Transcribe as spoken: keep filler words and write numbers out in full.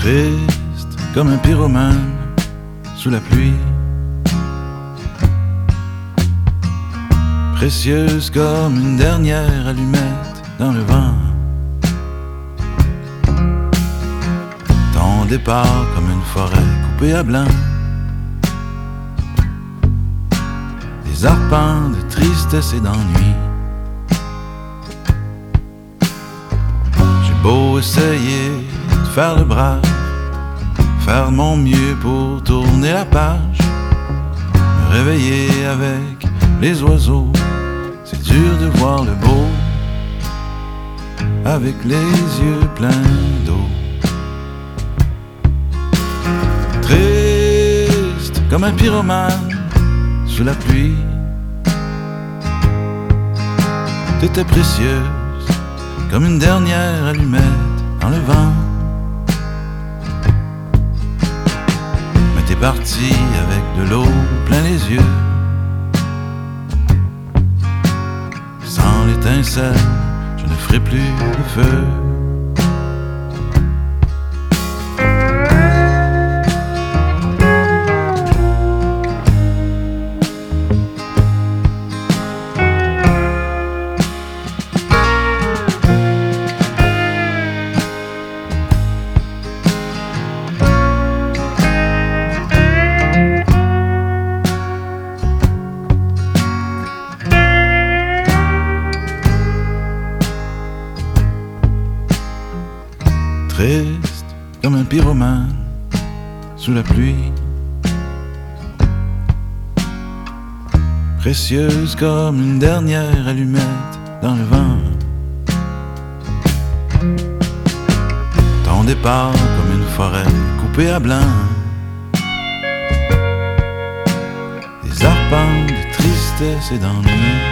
Triste comme un pyromane sous la pluie, précieuse comme une dernière allumette dans le vent. Ton départ comme une forêt coupée à blanc, des arpents de tristesse et d'ennui. J'ai beau essayer de faire le brave, faire mon mieux pour tourner la page, me réveiller avec les oiseaux, c'est dur de voir le beau avec les yeux pleins d'eau. Triste comme un pyromane sous la pluie, t'étais précieuse comme une dernière allumette dans le vent. Mais t'es parti avec de l'eau plein les yeux, sans l'étincelle, je ne ferai plus de feu. Triste comme un pyromane sous la pluie, précieuse comme une dernière allumette dans le vent. Ton départ comme une forêt coupée à blanc, des arpents de tristesse et d'ennui.